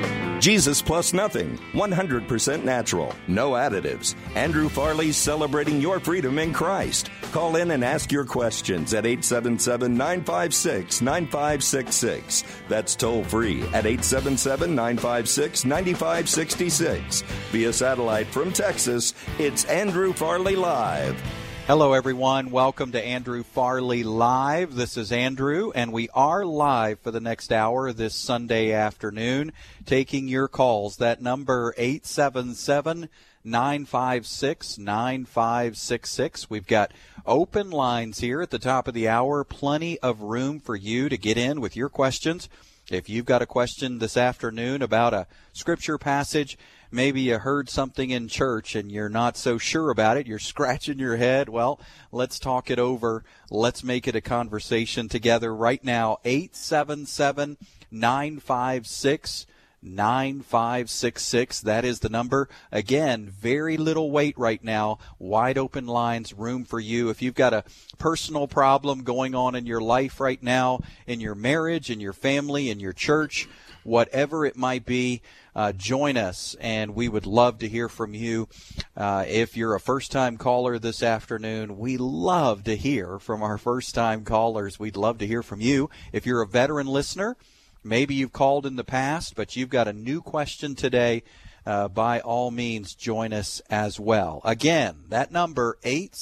Jesus plus nothing, 100% natural, no additives. Andrew Farley's celebrating your freedom in Christ. Call in and ask your questions at 877-956-9566. That's toll free at 877-956-9566. Via satellite from Texas, it's Andrew Farley Live. Hello, everyone. Welcome to Andrew Farley Live. This is Andrew, and we are live for the next hour this Sunday afternoon, taking your calls. That number, 877-956-9566. We've got open lines here at the top of the hour, plenty of room for you to get in with your questions. If you've got a question this afternoon about a scripture passage, maybe you heard something in church and you're not so sure about it, you're scratching your head, well, let's talk it over. Let's make it a conversation together right now. 877-956-9566. That is the number. Again, very little wait right now. Wide open lines, room for you. If you've got a personal problem going on in your life right now, in your marriage, in your family, in your church, whatever it might be, join us, and we would love to hear from you. If you're a first-time caller this afternoon, we love to hear from our first-time callers. We'd love to hear from you. If you're a veteran listener, maybe you've called in the past, but you've got a new question today, by all means, join us as well. Again, that number,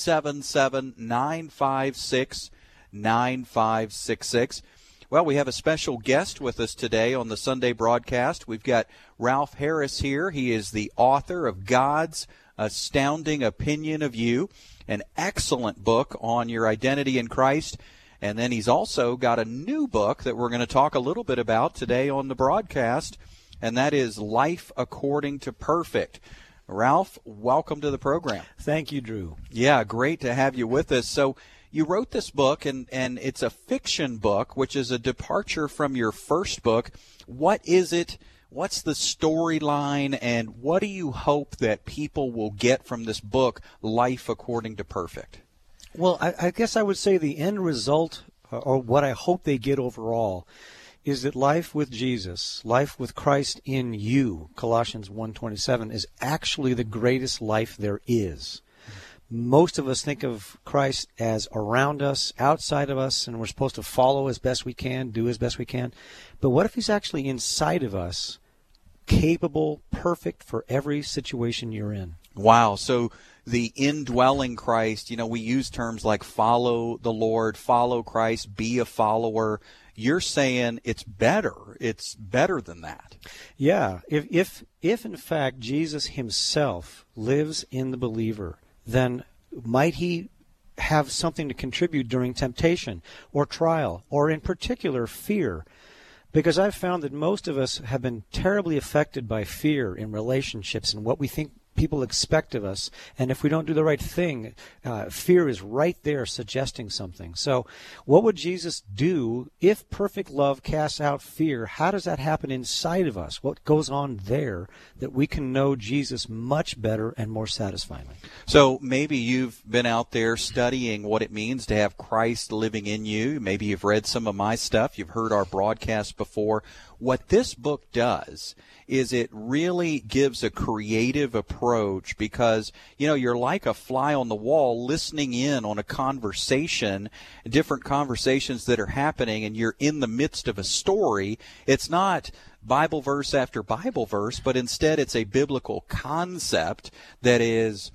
877-956-9566. Well, we have a special guest with us today on the Sunday broadcast. We've got Ralph Harris here. He is the author of God's Astounding Opinion of You, an excellent book on your identity in Christ. And then he's also got a new book that we're going to talk a little bit about today on the broadcast, and that is Life According to Perfect. Ralph, welcome to the program. Thank you, Drew. Yeah, great to have you with us. So you wrote this book, and it's a fiction book, which is a departure from your first book. What is it? What's the storyline, and what do you hope that people will get from this book, Life According to Perfect? Well, I guess I would say the end result, or what I hope they get overall, is that life with Jesus, life with Christ in you, Colossians 1:27, is actually the greatest life there is. Most of us think of Christ as around us, outside of us, and we're supposed to follow as best we can, do as best we can. But what if he's actually inside of us, capable, perfect for every situation you're in? Wow. So the indwelling Christ, we use terms like follow the Lord, follow Christ, be a follower. You're saying it's better. It's better than that. Yeah. If in fact Jesus himself lives in the believer, then might he have something to contribute during temptation or trial, or in particular fear? Because I've found that most of us have been terribly affected by fear in relationships and what we think people expect of us. And if we don't do the right thing, fear is right there suggesting something. So what would Jesus do if perfect love casts out fear? How does that happen inside of us? What goes on there that we can know Jesus much better and more satisfyingly? So maybe you've been out there studying what it means to have Christ living in you. Maybe you've read some of my stuff. You've heard our broadcast before. What this book does is it really gives a creative approach because, you're like a fly on the wall listening in on a conversation, different conversations that are happening, and you're in the midst of a story. It's not Bible verse after Bible verse, but instead it's a biblical concept that is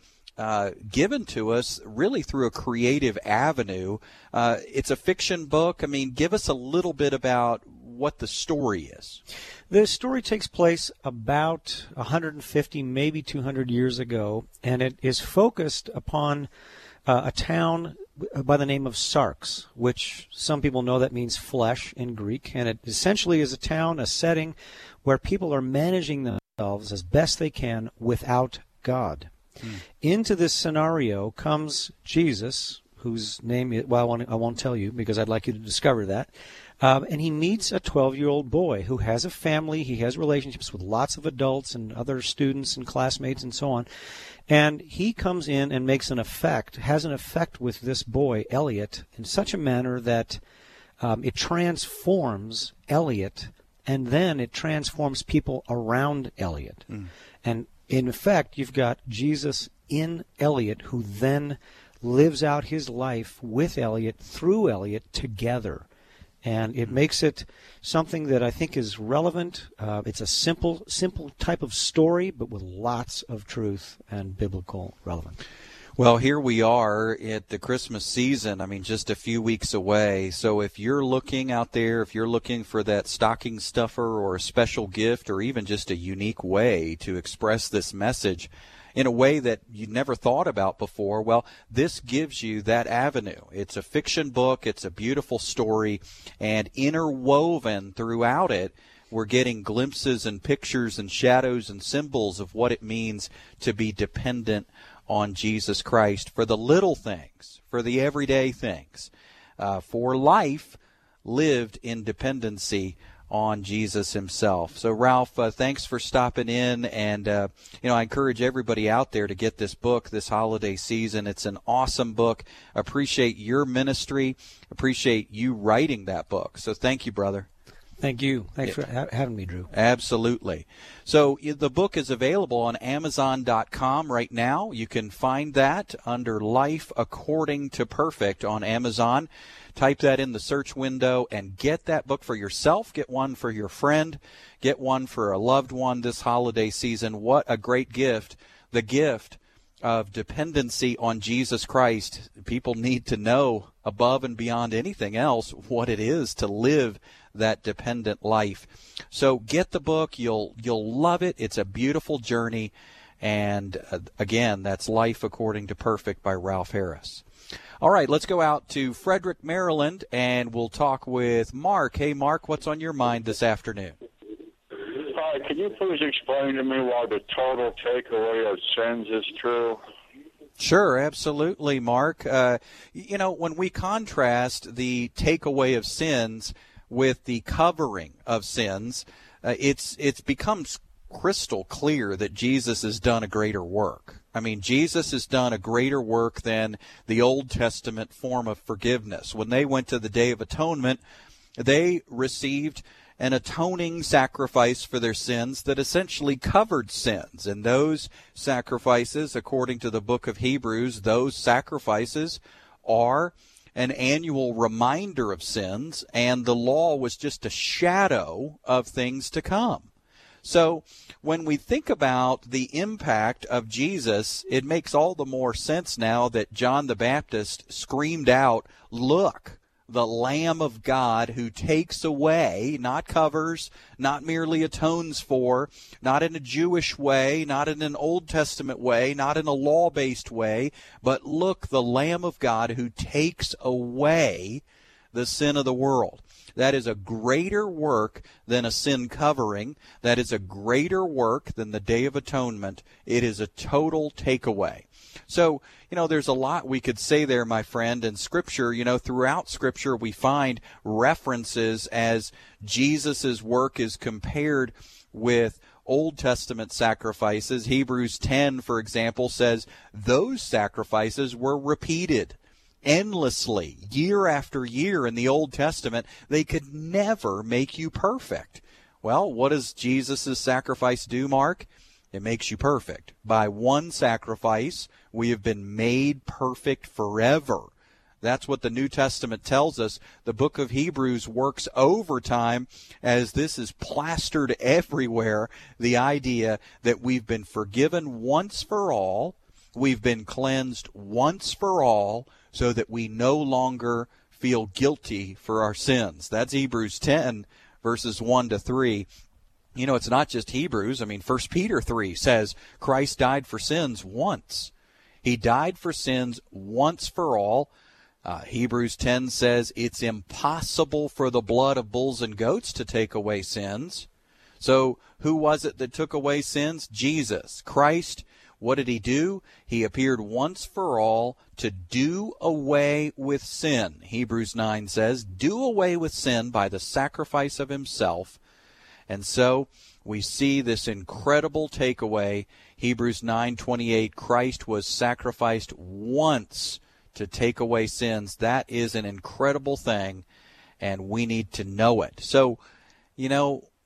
given to us really through a creative avenue. It's a fiction book. Give us a little bit about what the story is. The story takes place about 150, maybe 200 years ago, and it is focused upon a town by the name of Sarx, which some people know that means flesh in Greek, and it essentially is a town, a setting where people are managing themselves as best they can without God. Into this scenario comes Jesus, whose name is, I won't tell you because I'd like you to discover that. And he meets a 12-year-old boy who has a family. He has relationships with lots of adults and other students and classmates and so on. And he comes in and has an effect with this boy, Elliot, in such a manner that it transforms Elliot and then it transforms people around Elliot. And in effect, you've got Jesus in Elliot, who then lives out his life with Elliot, through Elliot, together. And it makes it something that I think is relevant. It's a simple type of story, but with lots of truth and biblical relevance. Well, here we are at the Christmas season, just a few weeks away. So if you're looking out there, if you're looking for that stocking stuffer or a special gift or even just a unique way to express this message in a way that you never thought about before, well, this gives you that avenue. It's a fiction book, it's a beautiful story, and interwoven throughout it, we're getting glimpses and pictures and shadows and symbols of what it means to be dependent on Jesus Christ for the little things, for the everyday things, for life lived in dependency on Jesus himself. So, Ralph, thanks for stopping in, and I encourage everybody out there to get this book this holiday season. It's an awesome book. Appreciate your ministry. Appreciate you writing that book. So thank you, brother. Thank you. Thanks for having me, Drew. Absolutely. So the book is available on Amazon.com right now. You can find that under Life According to Perfect on Amazon. Type that in the search window and get that book for yourself. Get one for your friend. Get one for a loved one this holiday season. What a great gift. The gift of dependency on Jesus Christ. People need to know above and beyond anything else what it is to live that dependent life. So get the book. You'll love it. It's a beautiful journey. And again, that's Life According to Perfect by Ralph Harris. All right, let's go out to Frederick, Maryland, and we'll talk with Mark. Hey, Mark, what's on your mind this afternoon? Hi, can you please explain to me why the total takeaway of sins is true? Sure, absolutely, Mark. When we contrast the takeaway of sins with the covering of sins, it's becomes crystal clear that Jesus has done a greater work. Jesus has done a greater work than the Old Testament form of forgiveness. When they went to the Day of Atonement, they received an atoning sacrifice for their sins that essentially covered sins. And those sacrifices, according to the book of Hebrews, those sacrifices are an annual reminder of sins, and the law was just a shadow of things to come. So when we think about the impact of Jesus, it makes all the more sense now that John the Baptist screamed out, "Look, the Lamb of God who takes away," not covers, not merely atones for, not in a Jewish way, not in an Old Testament way, not in a law-based way, but look, the Lamb of God who takes away the sin of the world. That is a greater work than a sin covering. That is a greater work than the Day of Atonement. It is a total takeaway. So, there's a lot we could say there, my friend, in Scripture. Throughout Scripture we find references as Jesus' work is compared with Old Testament sacrifices. Hebrews 10, for example, says those sacrifices were repeated endlessly, year after year in the Old Testament. They could never make you perfect. Well, what does Jesus' sacrifice do, Mark? It makes you perfect. By one sacrifice, we have been made perfect forever. That's what the New Testament tells us. The book of Hebrews works overtime as this is plastered everywhere, the idea that we've been forgiven once for all, we've been cleansed once for all, so that we no longer feel guilty for our sins. That's Hebrews 10, verses 1 to 3. It's not just Hebrews. 1 Peter 3 says Christ died for sins once. He died for sins once for all. Hebrews 10 says it's impossible for the blood of bulls and goats to take away sins. So who was it that took away sins? Jesus. Christ. What did he do? He appeared once for all to do away with sin. Hebrews 9 says, do away with sin by the sacrifice of himself. And so we see this incredible takeaway. Hebrews 9:28, Christ was sacrificed once to take away sins. That is an incredible thing, and we need to know it. So,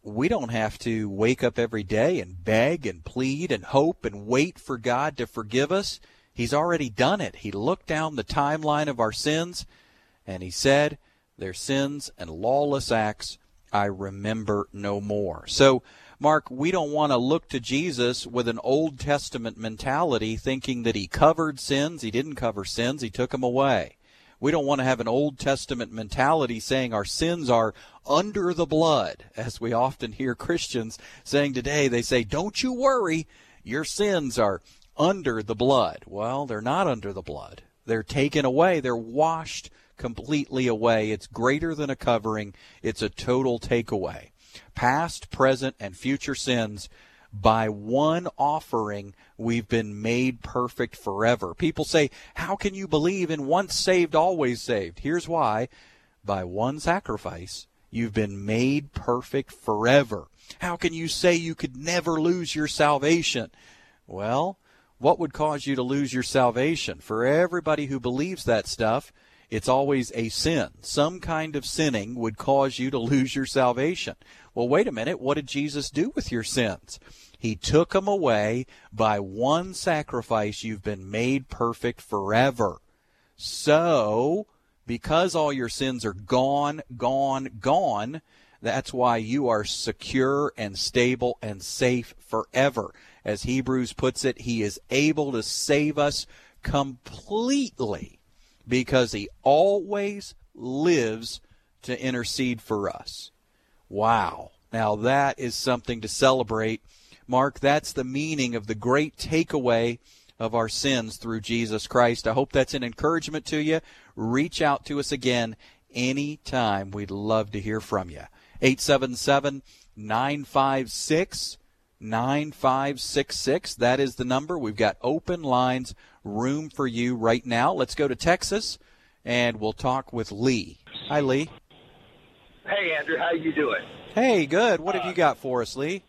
we don't have to wake up every day and beg and plead and hope and wait for God to forgive us. He's already done it. He looked down the timeline of our sins, and he said, their sins and lawless acts I remember no more. So, Mark, we don't want to look to Jesus with an Old Testament mentality, thinking that he covered sins. He didn't cover sins. He took them away. We don't want to have an Old Testament mentality saying our sins are under the blood, as we often hear Christians saying today. They say, don't you worry, your sins are under the blood. Well, they're not under the blood. They're taken away. They're washed completely away. It's greater than a covering. It's a total takeaway. Past, present, and future sins, by one offering, we've been made perfect forever. People say, how can you believe in once saved, always saved? Here's why. By one sacrifice, you've been made perfect forever. How can you say you could never lose your salvation? Well, what would cause you to lose your salvation? For everybody who believes that stuff, it's always a sin. Some kind of sinning would cause you to lose your salvation. Well, wait a minute. What did Jesus do with your sins? He took them away. By one sacrifice, you've been made perfect forever. So, because all your sins are gone, that's why you are secure and stable and safe forever. As Hebrews puts it, he is able to save us completely, because he always lives to intercede for us. Wow. Now that is something to celebrate. Mark, that's the meaning of the great takeaway of our sins through Jesus Christ. I hope that's an encouragement to you. Reach out to us again anytime. We'd love to hear from you. 877-956-9566. That is the number. We've got open lines, room for you right now. Let's go to Texas, and we'll talk with Lee. Hi, Lee. Hey, Andrew. How you doing? Hey, good. What have you got for us, Lee?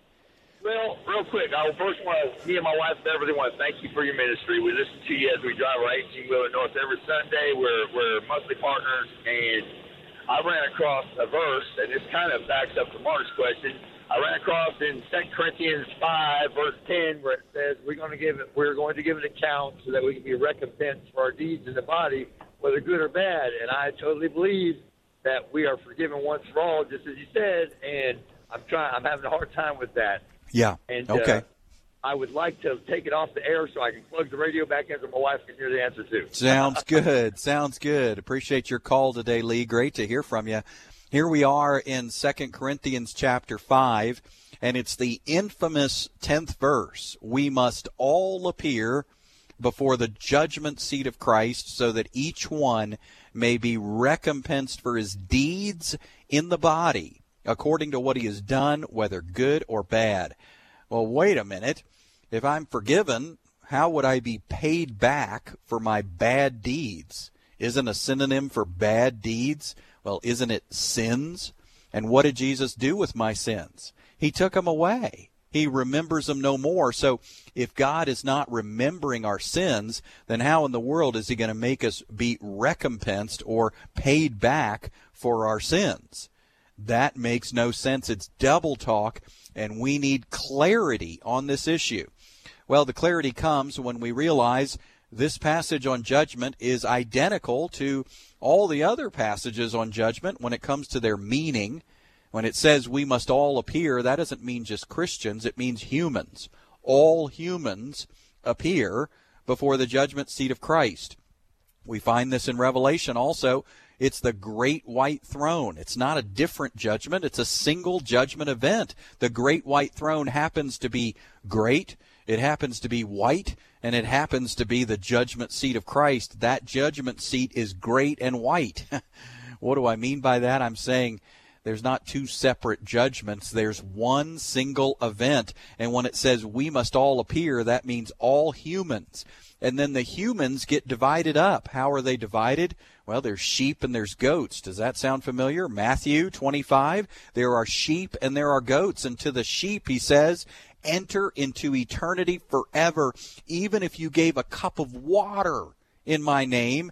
Well, real quick, I first want to, me and my wife Beverly want to thank you for your ministry. We listen to you as we drive our 18-wheeler north every Sunday. We're monthly partners, and I ran across a verse, and this kind of backs up to Mark's question. I ran across in 2 Corinthians 5, verse 10, where it says we're going to give an account so that we can be recompensed for our deeds in the body, whether good or bad. And I totally believe that we are forgiven once for all, just as you said. And I'm having a hard time with that. Yeah. And okay. I would like to take it off the air so I can plug the radio back in so my wife can hear the answer too. Sounds good. Sounds good. Appreciate your call today, Lee. Great to hear from you. Here we are in 2 Corinthians chapter 5, and it's the infamous 10th verse. We must all appear before the judgment seat of Christ so that each one may be recompensed for his deeds in the body, according to what he has done, whether good or bad. Well, wait a minute. If I'm forgiven, how would I be paid back for my bad deeds? Isn't a synonym for bad deeds? Well, isn't it sins? And what did Jesus do with my sins? He took them away. He remembers them no more. So if God is not remembering our sins, then how in the world is he going to make us be recompensed or paid back for our sins? That makes no sense. It's double talk, and we need clarity on this issue. Well, the clarity comes when we realize this passage on judgment is identical to all the other passages on judgment when it comes to their meaning. When it says we must all appear, that doesn't mean just Christians. It means humans. All humans appear before the judgment seat of Christ. We find this in Revelation also. It's the great white throne. It's not a different judgment. It's a single judgment event. The great white throne happens to be great. It happens to be white, and it happens to be the judgment seat of Christ. That judgment seat is great and white. What do I mean by that? I'm saying there's not two separate judgments. There's one single event. And when it says we must all appear, that means all humans. And then the humans get divided up. How are they divided? Well, there's sheep and there's goats. Does that sound familiar? Matthew 25, there are sheep and there are goats. And to the sheep, he says, enter into eternity forever. Even if you gave a cup of water in my name,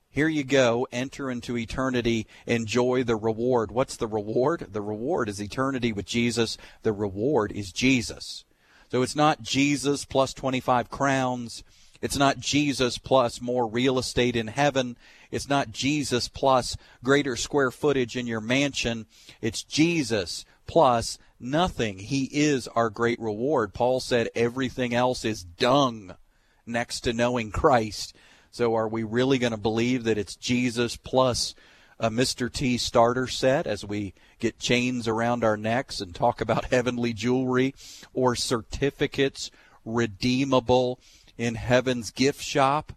Here you go. Enter into eternity. Enjoy the reward. What's the reward? The reward is eternity with Jesus. The reward is Jesus. So it's not Jesus plus 25 crowns. It's not Jesus plus more real estate in heaven. It's not Jesus plus greater square footage in your mansion. It's Jesus plus nothing. He is our great reward. Paul said everything else is dung next to knowing Christ. So are we really going to believe that it's Jesus plus a Mr. T starter set as we get chains around our necks and talk about heavenly jewelry or certificates redeemable in heaven's gift shop?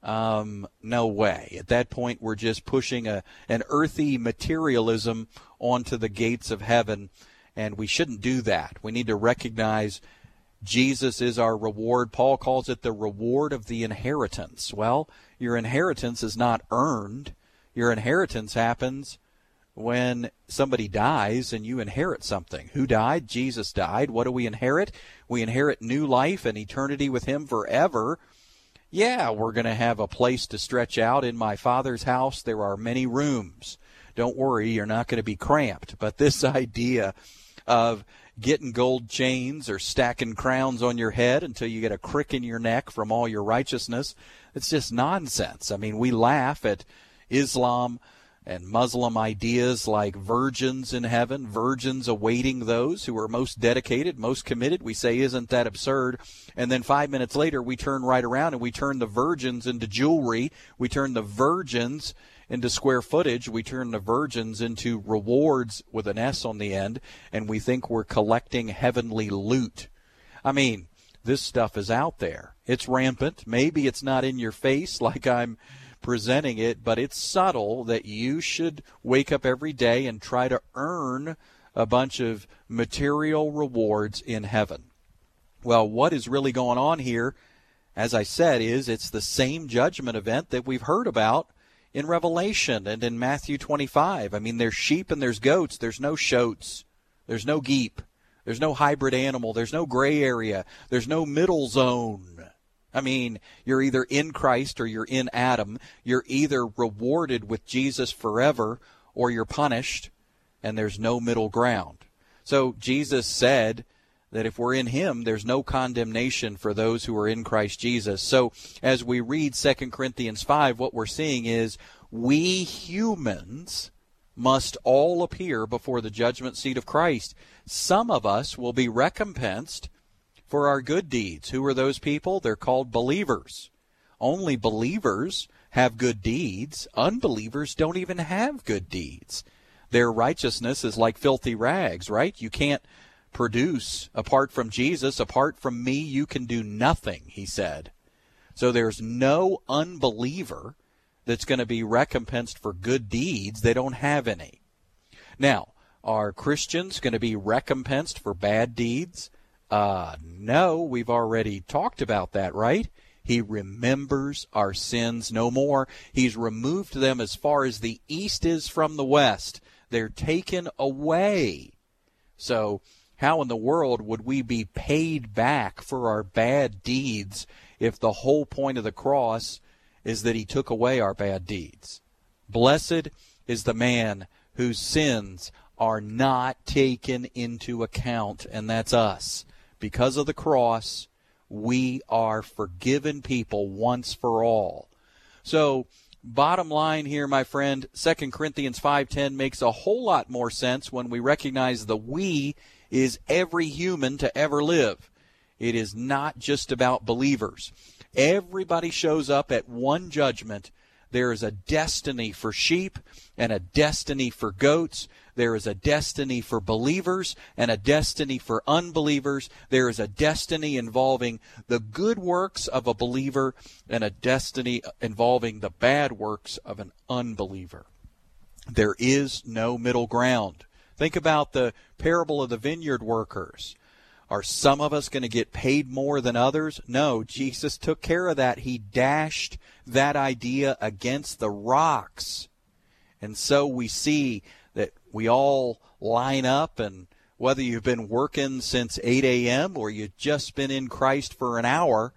No way. At that point, we're just pushing an earthy materialism onto the gates of heaven, and we shouldn't do that. We need to recognize Jesus is our reward. Paul calls it the reward of the inheritance. Well, your inheritance is not earned. Your inheritance happens when somebody dies and you inherit something. Who died? Jesus died. What do we inherit? We inherit new life and eternity with him forever. Yeah, we're going to have a place to stretch out. In my Father's house, there are many rooms. Don't worry, you're not going to be cramped. But this idea of getting gold chains or stacking crowns on your head until you get a crick in your neck from all your righteousness, it's just nonsense. I mean, we laugh at Islam and Muslim ideas like virgins in heaven, virgins awaiting those who are most dedicated, most committed. We say, isn't that absurd? And then 5 minutes later, we turn right around and we turn the virgins into jewelry. We turn the virgins into square footage. We turn the virgins into rewards with an S on the end, and we think we're collecting heavenly loot. I mean, this stuff is out there. It's rampant. Maybe it's not in your face like I'm presenting it, but it's subtle that you should wake up every day and try to earn a bunch of material rewards in heaven. Well, what is really going on here, as I said, is it's the same judgment event that we've heard about in Revelation and in Matthew 25. I mean, there's sheep and there's goats. There's no shoats. There's no geep. There's no hybrid animal. There's no gray area. There's no middle zone. I mean, you're either in Christ or you're in Adam. You're either rewarded with Jesus forever or you're punished, and there's no middle ground. So Jesus said that if we're in him, there's no condemnation for those who are in Christ Jesus. So as we read 2 Corinthians 5, what we're seeing is we humans must all appear before the judgment seat of Christ. Some of us will be recompensed for our good deeds. Who are those people? They're called believers. Only believers have good deeds. Unbelievers don't even have good deeds. Their righteousness is like filthy rags, right? You can't produce apart from Jesus. Apart from me, you can do nothing, he said. So there's no unbeliever that's going to be recompensed for good deeds. They don't have any. Now, are Christians going to be recompensed for bad deeds? No, we've already talked about that, right? He remembers our sins no more. He's removed them as far as the east is from the west. They're taken away. So how in the world would we be paid back for our bad deeds if the whole point of the cross is that he took away our bad deeds? Blessed is the man whose sins are not taken into account, and that's us. Because of the cross, we are forgiven people once for all. So, bottom line here, my friend, 2 Corinthians 5:10 makes a whole lot more sense when we recognize the we is every human to ever live. It is not just about believers. Everybody shows up at one judgment. There is a destiny for sheep and a destiny for goats. There is a destiny for believers and a destiny for unbelievers. There is a destiny involving the good works of a believer and a destiny involving the bad works of an unbeliever. There is no middle ground. Think about the parable of the vineyard workers. Are some of us going to get paid more than others? No, Jesus took care of that. He dashed that idea against the rocks. And so we see that we all line up, and whether you've been working since 8 a.m. or you've just been in Christ for an hour,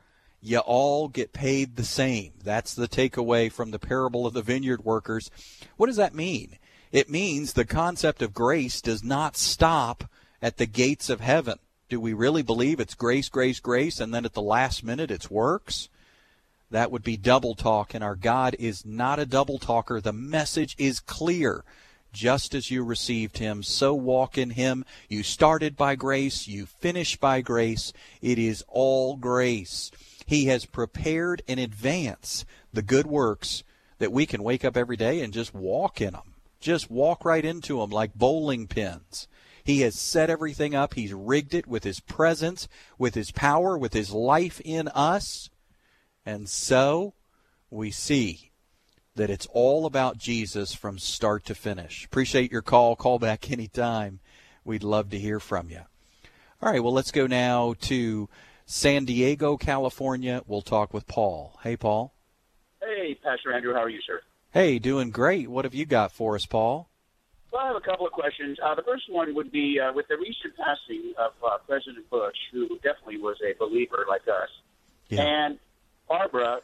You all get paid the same. That's the takeaway from the parable of the vineyard workers. What does that mean? It means the concept of grace does not stop at the gates of heaven. Do we really believe it's grace, grace, grace, and then at the last minute it's works? That would be double talk, and our God is not a double talker. The message is clear. Just as you received him, so walk in him. You started by grace, you finish by grace. It is all grace. He has prepared in advance the good works that we can wake up every day and just walk in them. Just walk right into them like bowling pins. He has set everything up. He's rigged it with his presence, with his power, with his life in us. And so we see that it's all about Jesus from start to finish. Appreciate your call. Call back anytime. We'd love to hear from you. All right, well, let's go now to San Diego, California. We'll talk with Paul. Hey, Paul. Hey, Pastor Andrew. How are you, sir? Hey, doing great. What have you got for us, Paul? Well, I have a couple of questions. The first one would be with the recent passing of President Bush, who definitely was a believer like us, and Barbara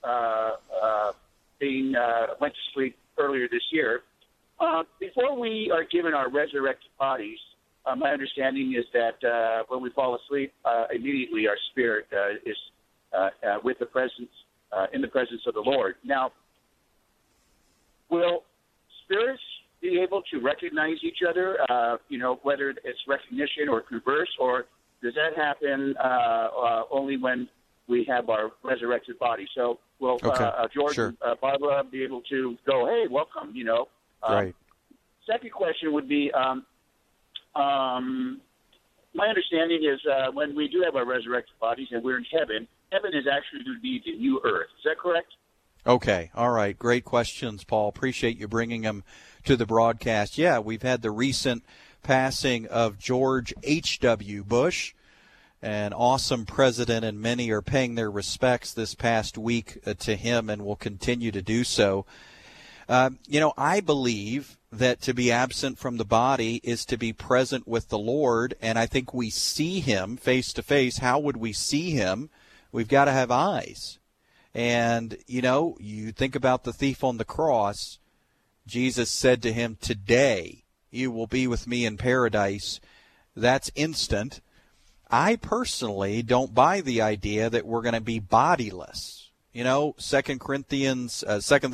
went to sleep earlier this year. Before we are given our resurrected bodies, my understanding is that when we fall asleep, immediately our spirit is with the presence in the presence of the Lord. Now, will spirits be able to recognize each other? Whether it's recognition or converse, or does that happen only when we have our resurrected body? So will George and Barbara be able to go, hey, welcome, Right. Second question would be, my understanding is when we do have our resurrected bodies and we're in heaven, heaven is actually going to be the new earth. Is that correct? Okay. All right. Great questions, Paul. Appreciate you bringing them to the broadcast. Yeah, we've had the recent passing of George H.W. Bush, an awesome president, and many are paying their respects this past week to him and will continue to do so. I believe that to be absent from the body is to be present with the Lord, and I think we see him face to face. How would we see him? We've got to have eyes. And, you think about the thief on the cross. Jesus said to him, today you will be with me in paradise. That's instant. I personally don't buy the idea that we're going to be bodiless. 2 Thessalonians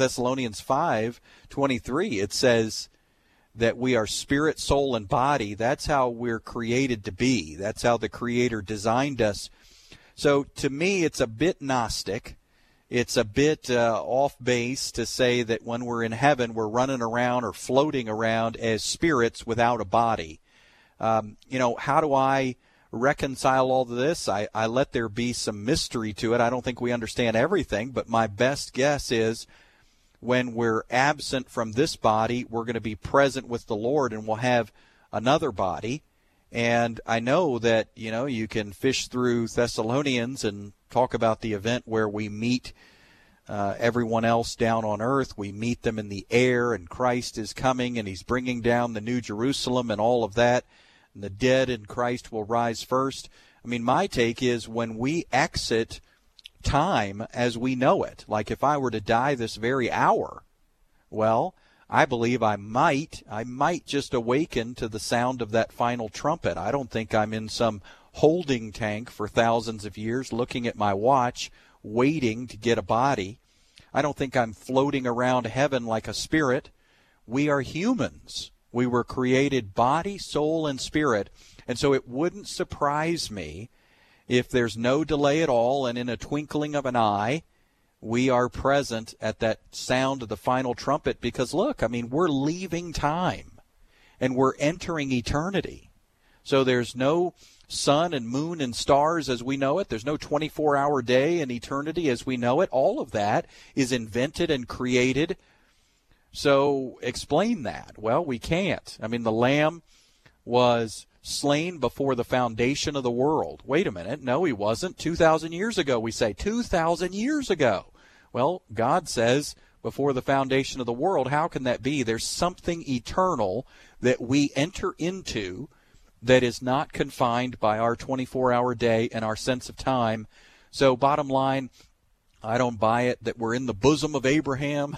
5:23, it says that we are spirit, soul, and body. That's how we're created to be. That's how the Creator designed us. So to me, it's a bit Gnostic. It's a bit off base to say that when we're in heaven, we're running around or floating around as spirits without a body. How do I reconcile all of this? I let there be some mystery to it. I don't think we understand everything, but my best guess is when we're absent from this body, we're going to be present with the Lord and we'll have another body. And I know that, you can fish through Thessalonians and talk about the event where we meet everyone else down on earth. We meet them in the air, and Christ is coming, and he's bringing down the New Jerusalem and all of that. And the dead in Christ will rise first. I mean, my take is when we exit time as we know it, like if I were to die this very hour, well, I believe I might just awaken to the sound of that final trumpet. I don't think I'm in some holding tank for thousands of years looking at my watch, waiting to get a body. I don't think I'm floating around heaven like a spirit. We are humans. We were created body, soul, and spirit. And so it wouldn't surprise me if there's no delay at all, and in a twinkling of an eye, we are present at that sound of the final trumpet. Because look, we're leaving time and we're entering eternity. So there's no sun and moon and stars as we know it. There's no 24-hour day in eternity as we know it. All of that is invented and created. So explain that. Well, we can't. The Lamb was slain before the foundation of the world. Wait a minute. No, he wasn't. 2,000 years ago, we say. 2,000 years ago. Well, God says before the foundation of the world. How can that be? There's something eternal that we enter into that is not confined by our 24-hour day and our sense of time. So bottom line, I don't buy it that we're in the bosom of Abraham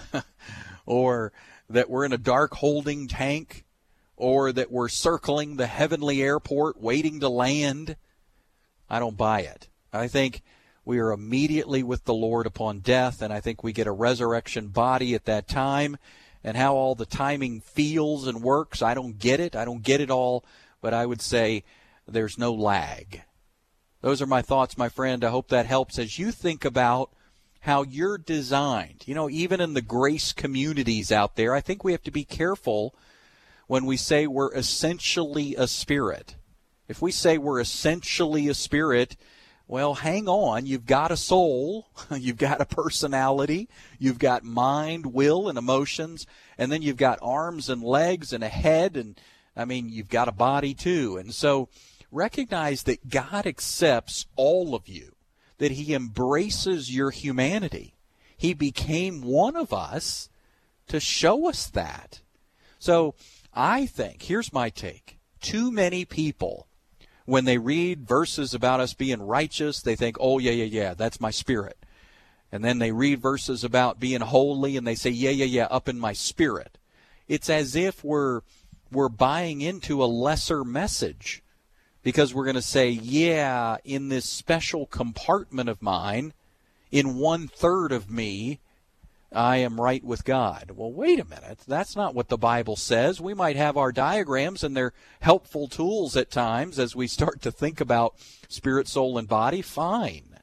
or that we're in a dark holding tank or that we're circling the heavenly airport waiting to land. I don't buy it. I think we are immediately with the Lord upon death, and I think we get a resurrection body at that time. And how all the timing feels and works, I don't get it. I don't get it all, but I would say there's no lag. Those are my thoughts, my friend. I hope that helps as you think about how you're designed. You know, even in the grace communities out there, I think we have to be careful when we say we're essentially a spirit. If we say we're essentially a spirit, well, hang on. You've got a soul, you've got a personality, you've got mind, will, and emotions, and then you've got arms and legs and a head, and, I mean, you've got a body too. And so recognize that God accepts all of you, that he embraces your humanity. He became one of us to show us that. So I think, here's my take, too many people, when they read verses about us being righteous, they think, oh, yeah, that's my spirit. And then they read verses about being holy, and they say, yeah, up in my spirit. It's as if we're buying into a lesser message because we're going to say, yeah, in this special compartment of mine, in 1/3 of me, I am right with God. Well, wait a minute. That's not what the Bible says. We might have our diagrams, and they're helpful tools at times as we start to think about spirit, soul, and body. Fine.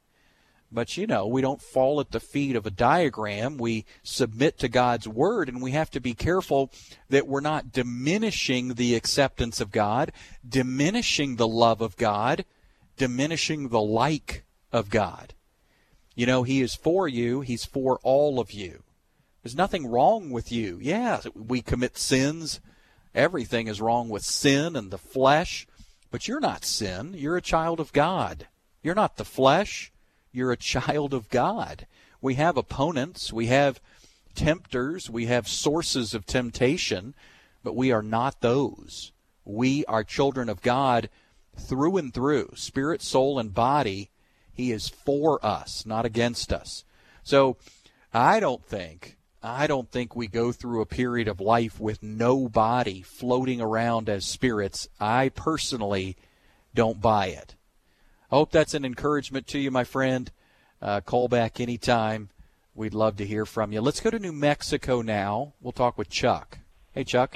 But, you know, we don't fall at the feet of a diagram. We submit to God's Word, and we have to be careful that we're not diminishing the acceptance of God, diminishing the love of God, diminishing the like of God. You know, he is for you. He's for all of you. There's nothing wrong with you. Yeah, we commit sins. Everything is wrong with sin and the flesh. But you're not sin. You're a child of God. You're not the flesh. You're a child of God. We have opponents. We have tempters. We have sources of temptation. But we are not those. We are children of God through and through, spirit, soul, and body. He is for us, not against us. So I don't think we go through a period of life with no body floating around as spirits. I personally don't buy it. I hope that's an encouragement to you, my friend. Call back anytime. We'd love to hear from you. Let's go to New Mexico now. We'll talk with Chuck. Hey, Chuck.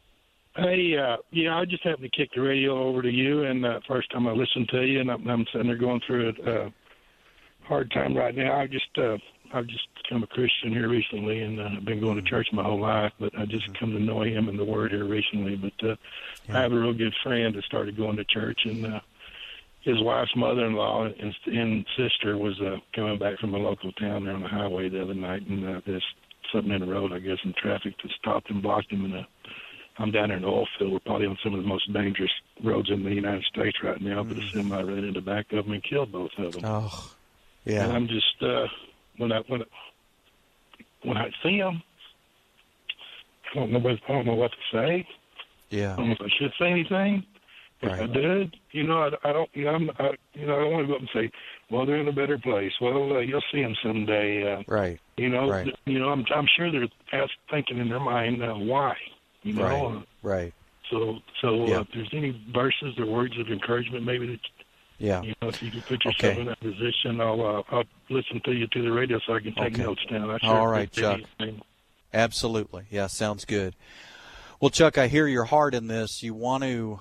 Hey, I just happened to kick the radio over to you, and first time I listened to you, and I'm sitting there going through a hard time right now. I've just become a Christian here recently, and I've been going to church my whole life, but I just come to know him and the Word here recently. But I have a real good friend that started going to church, and his wife's mother-in-law and sister was coming back from a local town there on the highway the other night, and there's something in the road, I guess, in traffic that stopped and blocked him, and I'm down there in the oil field. We're probably on some of the most dangerous roads in the United States right now, but a semi ran in the back of them and killed both of them. Oh, yeah. And I'm just, when I see them, I don't know what to say. Yeah. I don't know if I should say anything. If I did, I don't want to go up and say, well, they're in a better place. Well, you'll see them someday. Right. Right. I'm sure they're thinking in their mind, why? Right. So if there's any verses or words of encouragement, maybe that, if you can put yourself in that position, I'll listen to you to the radio so I can take notes down. All right, Chuck. Absolutely. Yeah, sounds good. Well, Chuck, I hear your heart in this. You want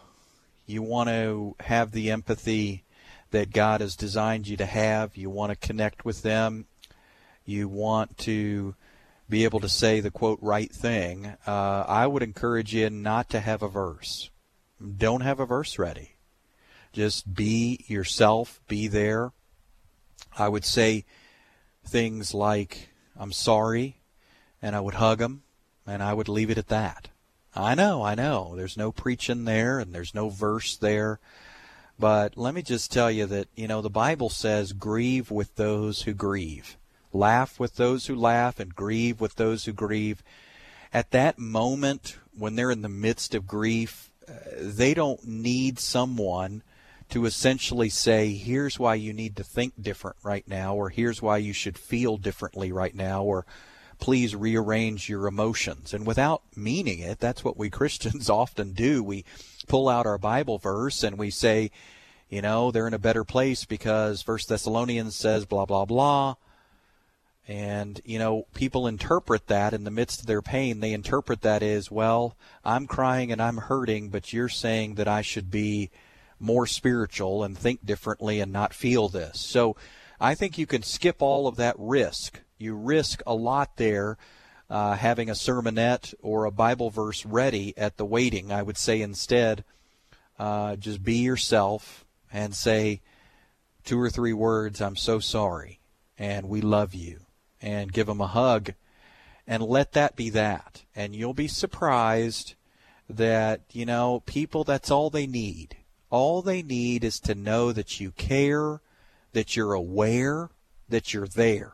to have the empathy that God has designed you to have. You want to connect with them. You want to be able to say the, quote, right thing. I would encourage you not to have a verse. Don't have a verse ready. Just be yourself. Be there. I would say things like, I'm sorry, and I would hug them, and I would leave it at that. I know. There's no preaching there, and there's no verse there. But let me just tell you that, the Bible says, grieve with those who grieve. Laugh with those who laugh and grieve with those who grieve. At that moment, when they're in the midst of grief, they don't need someone to essentially say, here's why you need to think different right now, or here's why you should feel differently right now, or please rearrange your emotions. And without meaning it, that's what we Christians often do. We pull out our Bible verse and we say, you know, they're in a better place because 1 Thessalonians says blah, blah, blah. And, you know, people interpret that in the midst of their pain. They interpret that as, well, I'm crying and I'm hurting, but you're saying that I should be more spiritual and think differently and not feel this. So I think you can skip all of that risk. You risk a lot there having a sermonette or a Bible verse ready at the waiting. I would say instead, just be yourself and say 2 or 3 words, I'm so sorry, and we love you. And give them a hug, and let that be that. And you'll be surprised that, you know, people, that's all they need. All they need is to know that you care, that you're aware, that you're there.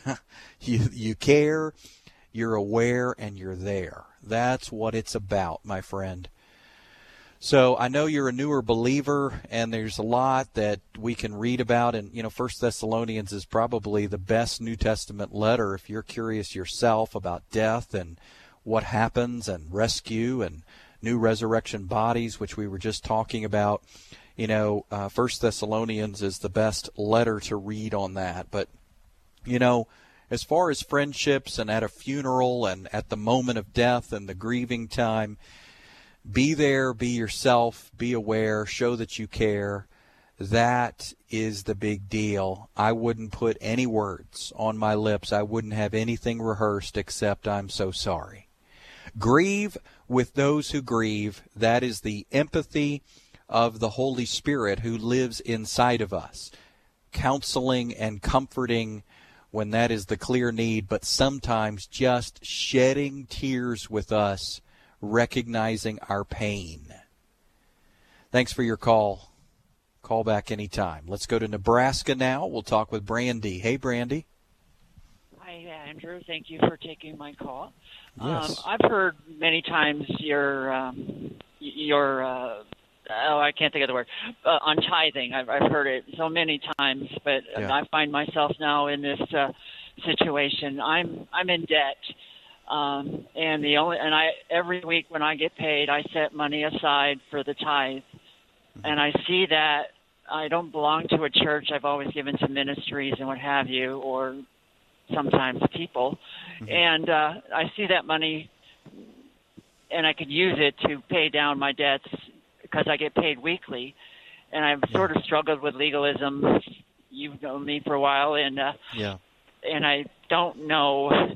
You care, you're aware, and you're there. That's what it's about, my friend. So I know you're a newer believer, and there's a lot that we can read about. And, you know, 1 Thessalonians is probably the best New Testament letter if you're curious yourself about death and what happens and rescue and new resurrection bodies, which we were just talking about. You know, 1 Thessalonians is the best letter to read on that. But, you know, as far as friendships and at a funeral and at the moment of death and the grieving time, be there, be yourself, be aware, show that you care. That is the big deal. I wouldn't put any words on my lips. I wouldn't have anything rehearsed except I'm so sorry. Grieve with those who grieve. That is the empathy of the Holy Spirit who lives inside of us, counseling and comforting when that is the clear need, but sometimes just shedding tears with us, recognizing our pain. Thanks for your call. Call back anytime. Let's go to Nebraska now. We'll talk with Brandy. Hey, Brandy. Hi, Andrew. Thank you for taking my call. Yes. I've heard many times your I can't think of the word, on tithing. I've heard it so many times, but Yeah. I find myself now in this situation. I'm in debt. Every week when I get paid, I set money aside for the tithe. And I see that I don't belong to a church. I've always given to ministries and what have you, or sometimes people. And I see that money, and I could use it to pay down my debts because I get paid weekly. And I've sort of struggled with legalism. You've known me for a while, and I don't know.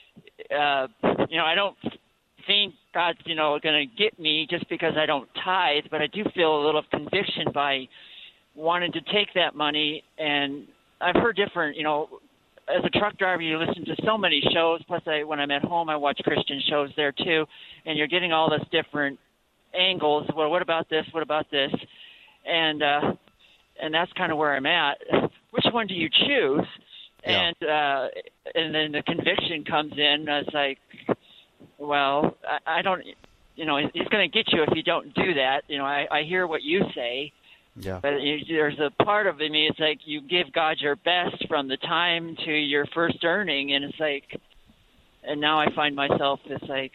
I don't think God's, going to get me just because I don't tithe, but I do feel a little conviction by wanting to take that money. And I've heard different, as a truck driver, you listen to so many shows. Plus, when I'm at home, I watch Christian shows there too. And you're getting all this different angles. Well, what about this? What about this? And that's kind of where I'm at. Which one do you choose? Yeah. And then the conviction comes in. It's like, well, I don't, he's going to get you if you don't do that. I hear what you say, but there's a part of me, it's like you give God your best from the time to your first earning, and it's like, and now I find myself, it's like,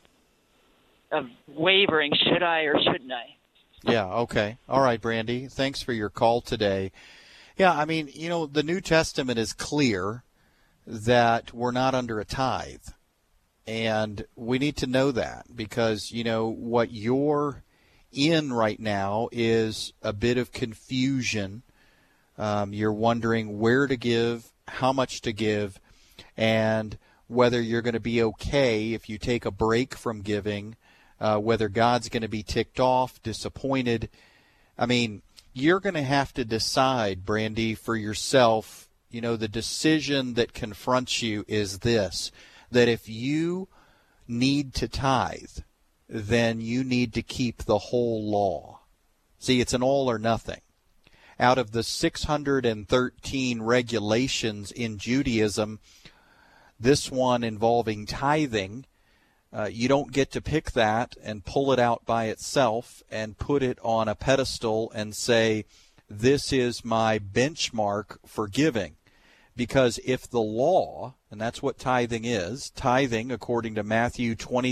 wavering, should I or shouldn't I? Yeah, okay. All right, Brandy, thanks for your call today. Yeah, I mean, the New Testament is clear that we're not under a tithe. And we need to know that because, what you're in right now is a bit of confusion. You're wondering where to give, how much to give, and whether you're going to be okay if you take a break from giving, whether God's going to be ticked off, disappointed. I mean, you're going to have to decide, Brandy, for yourself. The decision that confronts you is this, that if you need to tithe, then you need to keep the whole law. See, it's an all or nothing. Out of the 613 regulations in Judaism, this one involving tithing You don't get to pick that and pull it out by itself and put it on a pedestal and say, this is my benchmark for giving. Because if the law, and that's what tithing is, tithing, according to Matthew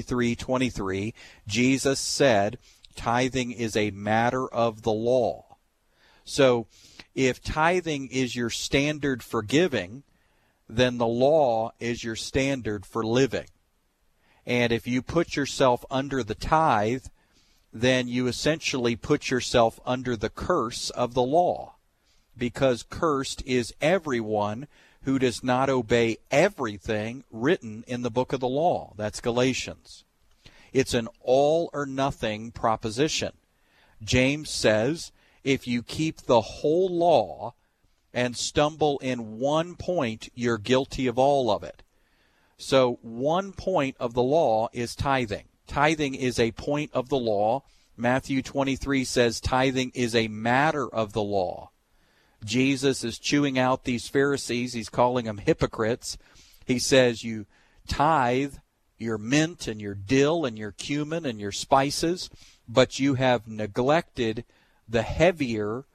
23:23, Jesus said tithing is a matter of the law. So if tithing is your standard for giving, then the law is your standard for living. And if you put yourself under the tithe, then you essentially put yourself under the curse of the law. Because cursed is everyone who does not obey everything written in the book of the law. That's Galatians. It's an all-or-nothing proposition. James says, if you keep the whole law and stumble in one point, you're guilty of all of it. So one point of the law is tithing. Tithing is a point of the law. Matthew 23 says tithing is a matter of the law. Jesus is chewing out these Pharisees. He's calling them hypocrites. He says you tithe your mint and your dill and your cumin and your spices, but you have neglected the heavier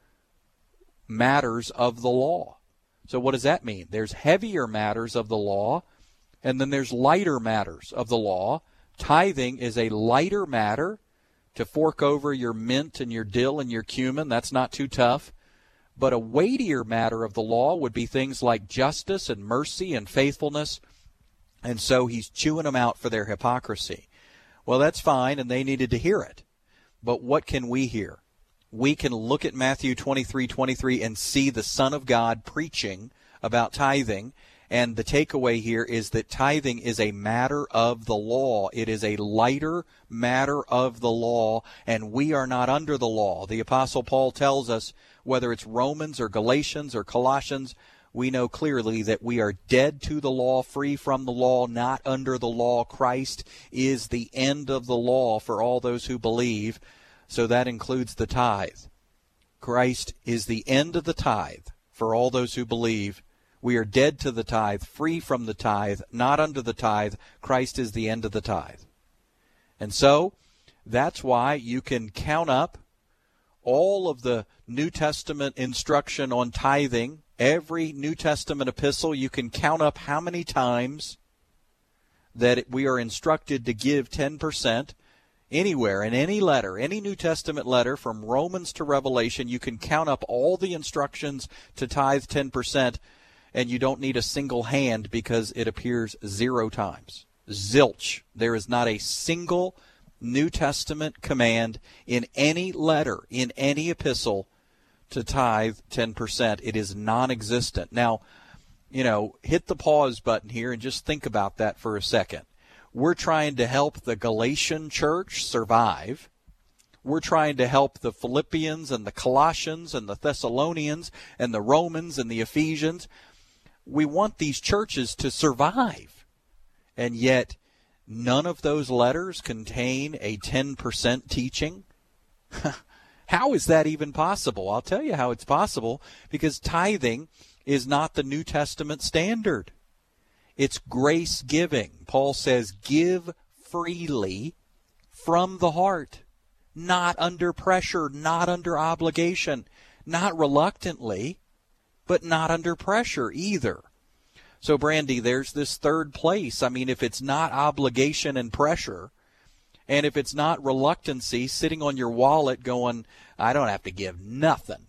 matters of the law. So what does that mean? There's heavier matters of the law, and then there's lighter matters of the law. Tithing is a lighter matter. To fork over your mint and your dill and your cumin, that's not too tough. But a weightier matter of the law would be things like justice and mercy and faithfulness. And so he's chewing them out for their hypocrisy. Well, that's fine, and they needed to hear it. But what can we hear? We can look at Matthew 23:23 and see the Son of God preaching about tithing. And the takeaway here is that tithing is a matter of the law. It is a lighter matter of the law, and we are not under the law. The Apostle Paul tells us, whether it's Romans or Galatians or Colossians, we know clearly that we are dead to the law, free from the law, not under the law. Christ is the end of the law for all those who believe, so that includes the tithe. Christ is the end of the tithe for all those who believe. We are dead to the tithe, free from the tithe, not under the tithe. Christ is the end of the tithe. And so, that's why you can count up all of the New Testament instruction on tithing. Every New Testament epistle, you can count up how many times that we are instructed to give 10%. Anywhere, in any letter, any New Testament letter, from Romans to Revelation, you can count up all the instructions to tithe 10%. And you don't need a single hand because it appears 0 times. Zilch. There is not a single New Testament command in any letter, in any epistle, to tithe 10%. It is non-existent. Now, hit the pause button here and just think about that for a second. We're trying to help the Galatian church survive. We're trying to help the Philippians and the Colossians and the Thessalonians and the Romans and the Ephesians. We want these churches to survive, and yet none of those letters contain a 10% teaching. How is that even possible? I'll tell you how it's possible, because tithing is not the New Testament standard. It's grace giving. Paul says, give freely from the heart, not under pressure, not under obligation, not reluctantly, but not under pressure either. So, Brandy, there's this third place. I mean, if it's not obligation and pressure, and if it's not reluctancy, sitting on your wallet going, I don't have to give nothing,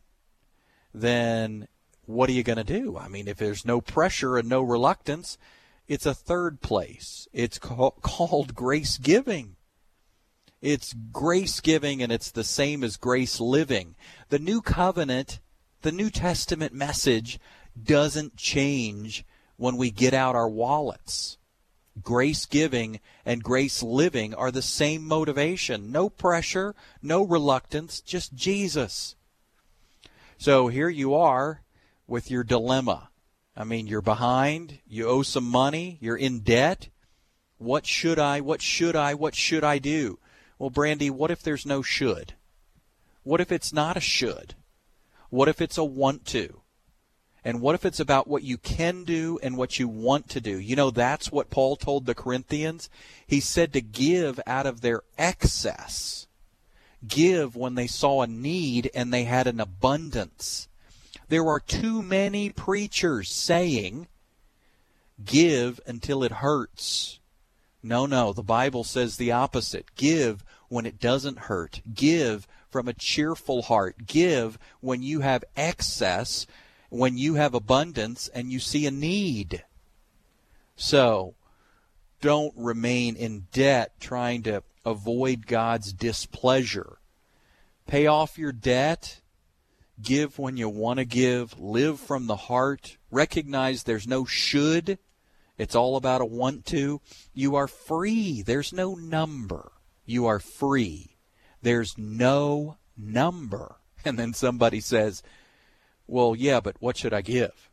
then what are you going to do? I mean, if there's no pressure and no reluctance, it's a third place. It's called grace giving. It's grace giving, and it's the same as grace living. The New Covenant, the New Testament message doesn't change when we get out our wallets. Grace giving and grace living are the same motivation. No pressure, no reluctance, just Jesus. So here you are with your dilemma. I mean, you're behind, you owe some money, you're in debt. What should I do? Well, Brandy, what if there's no should? What if it's not a should? What if it's a want to? And what if it's about what you can do and what you want to do? You know, that's what Paul told the Corinthians. He said to give out of their excess. Give when they saw a need and they had an abundance. There are too many preachers saying, give until it hurts. No, the Bible says the opposite. Give when it doesn't hurt. Give from a cheerful heart. Give when you have excess, when you have abundance and you see a need. So, don't remain in debt trying to avoid God's displeasure. Pay off your debt. Give when you want to give. Live from the heart. Recognize there's no should. It's all about a want to. You are free. There's no number. You are free. There's no number. And then somebody says, well, yeah, but what should I give?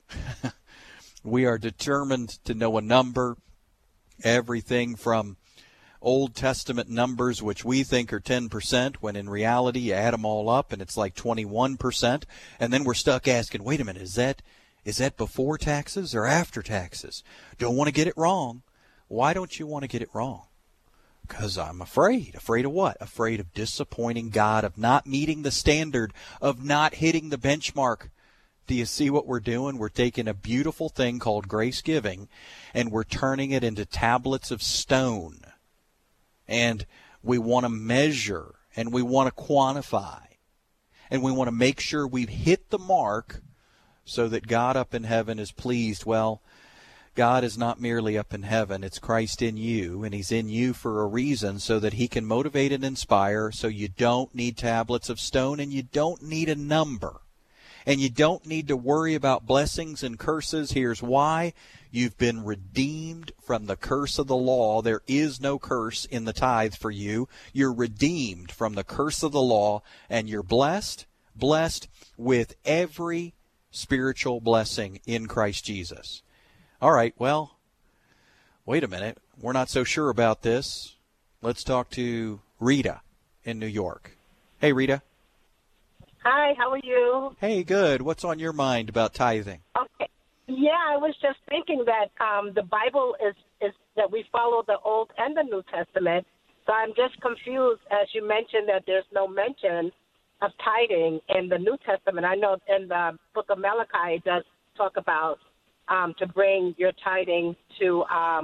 We are determined to know a number. Everything from Old Testament numbers, which we think are 10%, when in reality you add them all up and it's like 21%. And then we're stuck asking, wait a minute, is that before taxes or after taxes? Don't want to get it wrong. Why don't you want to get it wrong? Because I'm afraid. Afraid of what? Afraid of disappointing God, of not meeting the standard, of not hitting the benchmark. Do you see what we're doing? We're taking a beautiful thing called grace giving, and we're turning it into tablets of stone. And we want to measure, and we want to quantify, and we want to make sure we've hit the mark so that God up in heaven is pleased. Well, God is not merely up in heaven. It's Christ in you, and he's in you for a reason, so that he can motivate and inspire. So you don't need tablets of stone, and you don't need a number. And you don't need to worry about blessings and curses. Here's why. You've been redeemed from the curse of the law. There is no curse in the tithe for you. You're redeemed from the curse of the law, and you're blessed with every spiritual blessing in Christ Jesus. All right, well, wait a minute. We're not so sure about this. Let's talk to Rita in New York. Hey, Rita. Hi, how are you? Hey, good. What's on your mind about tithing? Okay. Yeah, I was just thinking that the Bible is that we follow the Old and the New Testament. So I'm just confused as you mentioned that there's no mention of tithing in the New Testament. I know in the book of Malachi it does talk about to bring your tithing to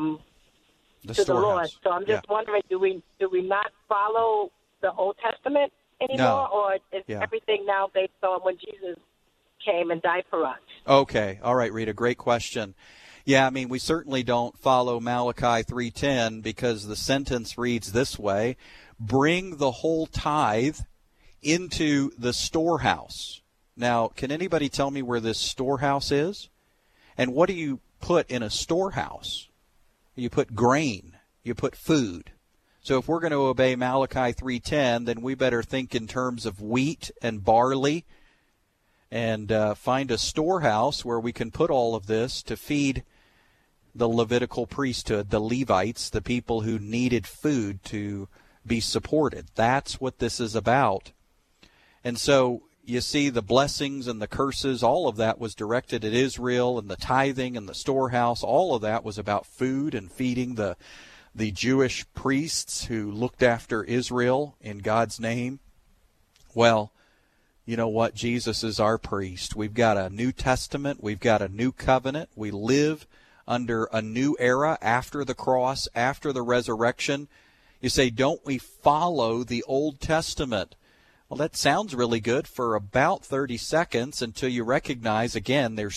the Lord. So I'm just wondering, do we not follow the Old Testament anymore, or is everything now based on when Jesus came and died for us? Okay. All right, Rita, great question. Yeah, I mean, we certainly don't follow Malachi 3:10 because the sentence reads this way: bring the whole tithe into the storehouse. Now, can anybody tell me where this storehouse is? And what do you put in a storehouse? You put grain. You put food. So if we're going to obey Malachi 3:10, then we better think in terms of wheat and barley and find a storehouse where we can put all of this to feed the Levitical priesthood, the Levites, the people who needed food to be supported. That's what this is about. And so you see the blessings and the curses, all of that was directed at Israel, and the tithing and the storehouse, all of that was about food and feeding the Jewish priests who looked after Israel in God's name. Well, you know what? Jesus is our priest. We've got a New Testament. We've got a new covenant. We live under a new era after the cross, after the resurrection. You say, don't we follow the Old Testament? Well, that sounds really good for about 30 seconds until you recognize, again, there's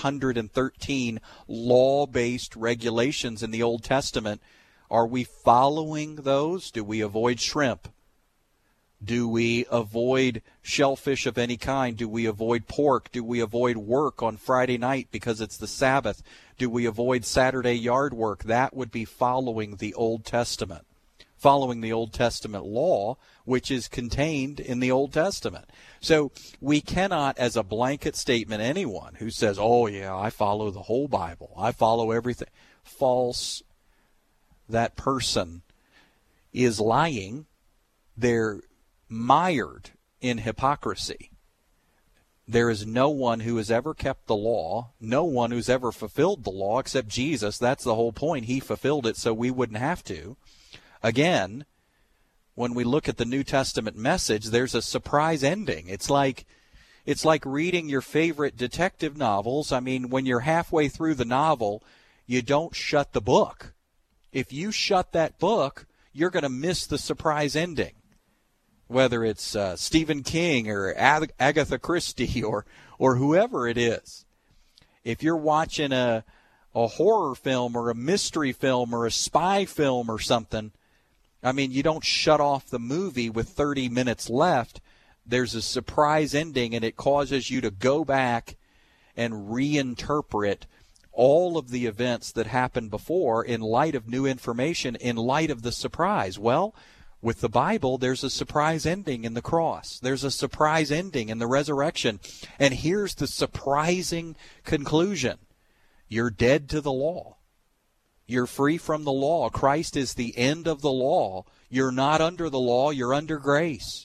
613 law-based regulations in the Old Testament. Are we following those? Do we avoid shrimp? Do we avoid shellfish of any kind? Do we avoid pork? Do we avoid work on Friday night because it's the Sabbath? Do we avoid Saturday yard work? That would be following the Old Testament. Following the Old Testament law, which is contained in the Old Testament. So we cannot, as a blanket statement, anyone who says, oh yeah, I follow the whole Bible, I follow everything. False. That person is lying. They're mired in hypocrisy. There is no one who has ever kept the law, no one who's ever fulfilled the law except Jesus. That's the whole point. He fulfilled it so we wouldn't have to. Again, when we look at the New Testament message, there's a surprise ending. It's like reading your favorite detective novels. I mean, when you're halfway through the novel, you don't shut the book. If you shut that book, you're going to miss the surprise ending. Whether it's Stephen King or Agatha Christie or whoever it is. If you're watching a horror film or a mystery film or a spy film or something, I mean, you don't shut off the movie with 30 minutes left. There's a surprise ending, and it causes you to go back and reinterpret all of the events that happened before in light of new information, in light of the surprise. Well, with the Bible, there's a surprise ending in the cross. There's a surprise ending in the resurrection. And here's the surprising conclusion. You're dead to the law. You're free from the law. Christ is the end of the law. You're not under the law. You're under grace.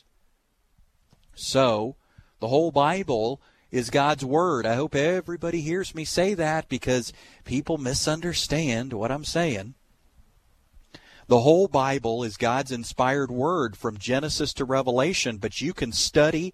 So, the whole Bible is God's Word. I hope everybody hears me say that because people misunderstand what I'm saying. The whole Bible is God's inspired Word from Genesis to Revelation, but you can study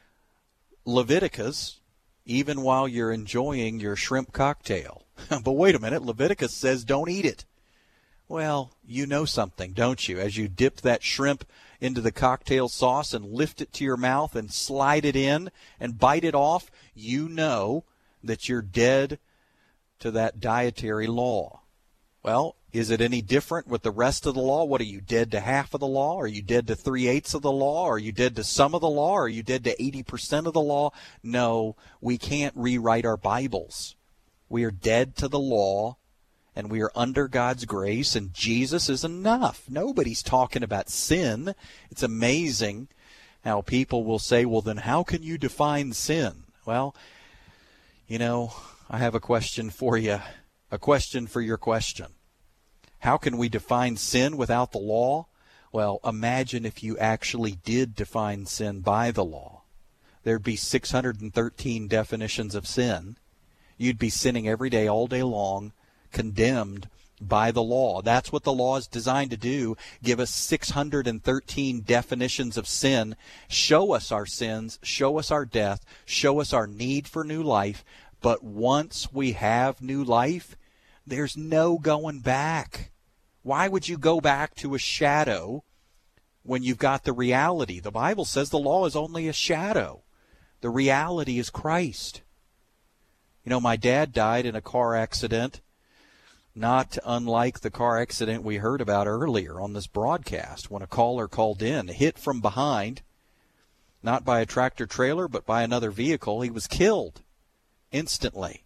Leviticus even while you're enjoying your shrimp cocktail. But wait a minute, Leviticus says don't eat it. Well, you know something, don't you? As you dip that shrimp into the cocktail sauce and lift it to your mouth and slide it in and bite it off, you know that you're dead to that dietary law. Well, is it any different with the rest of the law? What, are you dead to half of the law? Are you dead to 3/8 of the law? Are you dead to some of the law? Are you dead to 80% of the law? No, we can't rewrite our Bibles. We are dead to the law, and we are under God's grace, and Jesus is enough. Nobody's talking about sin. It's amazing how people will say, well, then how can you define sin? Well, you know, I have a question for you, a question for your question. How can we define sin without the law? Well, imagine if you actually did define sin by the law. There'd be 613 definitions of sin. You'd be sinning every day, all day long, condemned by the law. That's what the law is designed to do, give us 613 definitions of sin, show us our sins, show us our death, show us our need for new life. But once we have new life, there's no going back. Why would you go back to a shadow when you've got the reality? The Bible says the law is only a shadow. The reality is Christ. You know, my dad died in a car accident, not unlike the car accident we heard about earlier on this broadcast when a caller called in, hit from behind, not by a tractor trailer, but by another vehicle. He was killed instantly.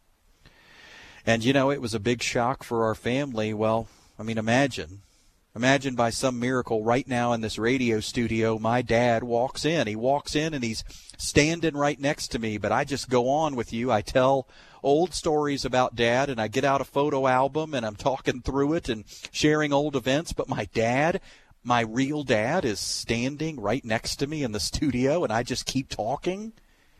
And, you know, it was a big shock for our family. Well, I mean, imagine by some miracle right now in this radio studio, my dad walks in. He walks in and he's standing right next to me, but I just go on with you. I tell old stories about Dad, and I get out a photo album, and I'm talking through it and sharing old events. But my dad, my real dad, is standing right next to me in the studio, and I just keep talking?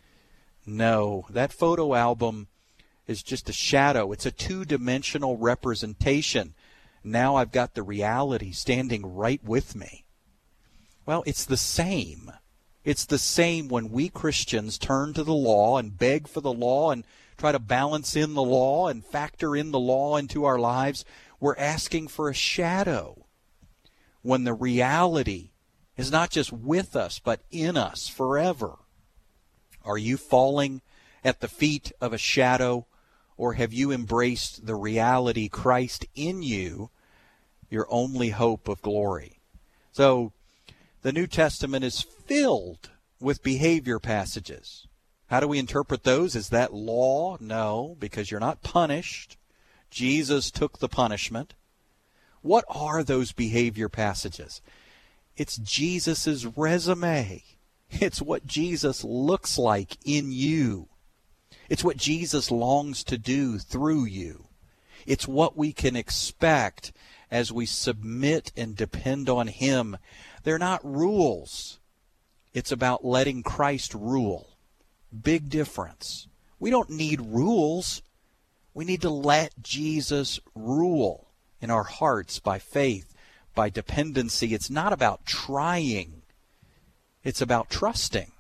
No, that photo album is just a shadow. It's a two-dimensional representation. Now I've got the reality standing right with me. Well, it's the same. It's the same when we Christians turn to the law and beg for the law and try to balance in the law and factor in the law into our lives. We're asking for a shadow when the reality is not just with us but in us forever. Are you falling at the feet of a shadow, or have you embraced the reality, Christ in you, your only hope of glory? So the New Testament is filled with behavior passages. How do we interpret those? Is that law? No, because you're not punished. Jesus took the punishment. What are those behavior passages? It's Jesus' resume. It's what Jesus looks like in you. It's what Jesus longs to do through you. It's what we can expect as we submit and depend on Him. They're not rules. It's about letting Christ rule. Big difference. We don't need rules. We need to let Jesus rule in our hearts by faith, by dependency. It's not about trying. It's about trusting.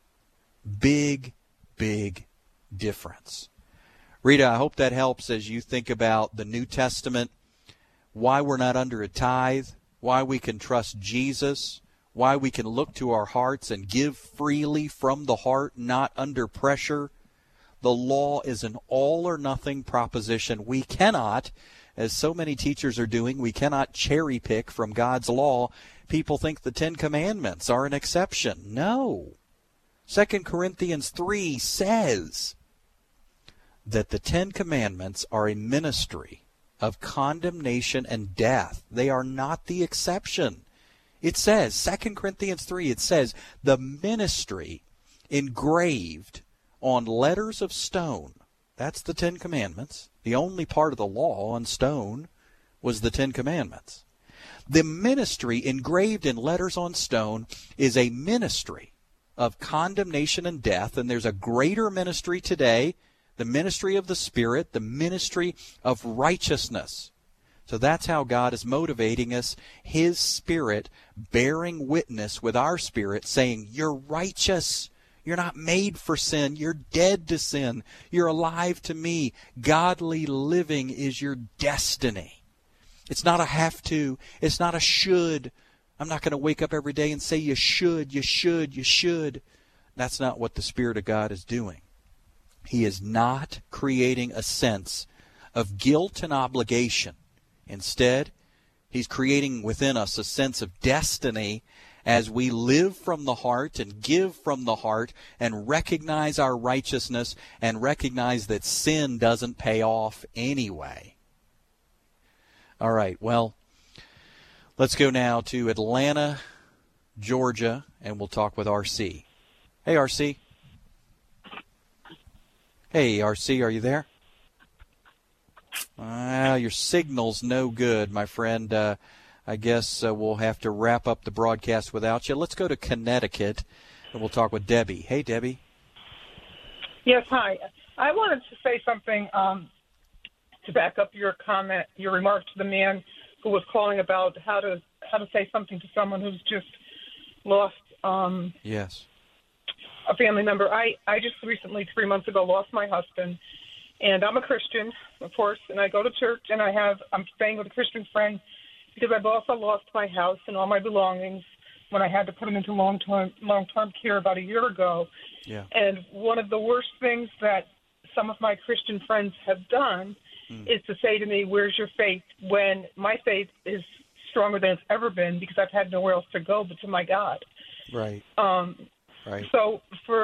Big, big difference. Rita, I hope that helps as you think about the New Testament, why we're not under a tithe, why we can trust Jesus, why we can look to our hearts and give freely from the heart, not under pressure. The law is an all-or-nothing proposition. We cannot, as so many teachers are doing, we cannot cherry-pick from God's law. People think the Ten Commandments are an exception. No. 2 Corinthians 3 says that the Ten Commandments are a ministry of condemnation and death. They are not the exception. It says, 2 Corinthians 3, it says, the ministry engraved on letters of stone. That's the Ten Commandments. The only part of the law on stone was the Ten Commandments. The ministry engraved in letters on stone is a ministry of condemnation and death, and there's a greater ministry today, the ministry of the Spirit, the ministry of righteousness. So that's how God is motivating us, His Spirit bearing witness with our spirit, saying, you're righteous. You're not made for sin. You're dead to sin. You're alive to me. Godly living is your destiny. It's not a have to. It's not a should. I'm not going to wake up every day and say you should, you should, you should. That's not what the Spirit of God is doing. He is not creating a sense of guilt and obligation. Instead, He's creating within us a sense of destiny as we live from the heart and give from the heart and recognize our righteousness and recognize that sin doesn't pay off anyway. All right, well, let's go now to Atlanta, Georgia, and we'll talk with R.C. Hey, R.C. Hey, R.C., are you there? Your signal's no good, my friend. I guess we'll have to wrap up the broadcast without you. Let's go to Connecticut, and we'll talk with Debbie. Hey, Debbie. Yes, hi. I wanted to say something to back up your comment, your remark to the man who was calling about how to say something to someone who's just lost yes. a family member. I just recently, 3 months ago, lost my husband, and I'm a Christian, of course, and I go to church, and I'm staying with a Christian friend because I've also lost my house and all my belongings when I had to put them into long-term care about a year ago. Yeah. And one of the worst things that some of my Christian friends have done is to say to me, where's your faith? When my faith is stronger than it's ever been because I've had nowhere else to go but to my God. Right. Right. So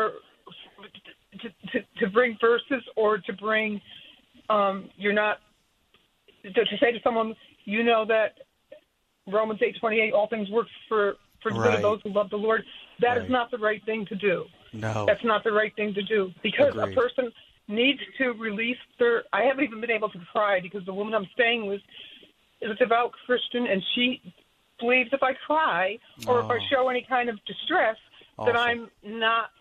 to bring verses or to bring to say to someone, you know that Romans 8:28, all things work for the good of those who love the Lord. That is not the right thing to do. No. That's not the right thing to do because a person needs to release I haven't even been able to cry because the woman I'm staying with is a devout Christian, and she believes if I cry or if I show any kind of distress that I'm not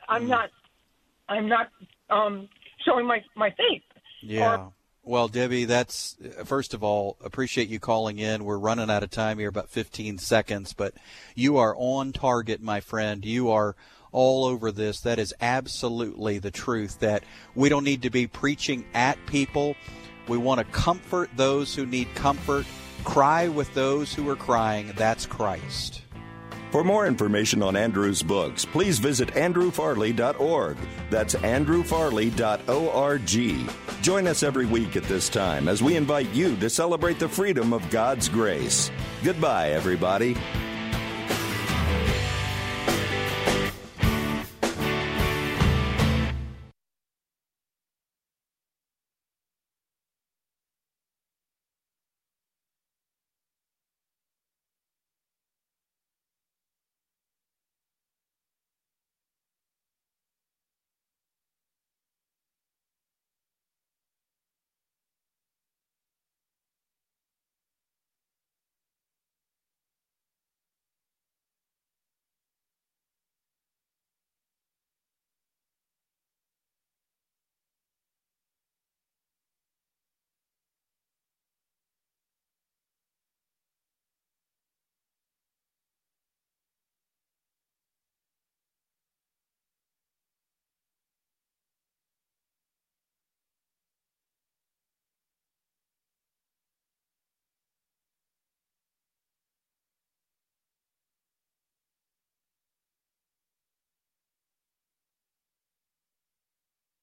showing my faith. Yeah. Well, Debbie, that's, first of all, appreciate you calling in. We're running out of time here, about 15 seconds, but you are on target, my friend. You are all over this. That is absolutely the truth, that we don't need to be preaching at people. We want to comfort those who need comfort, cry with those who are crying. That's Christ. For more information on Andrew's books, please visit andrewfarley.org. That's andrewfarley.org. Join us every week at this time as we invite you to celebrate the freedom of God's grace. Goodbye, everybody.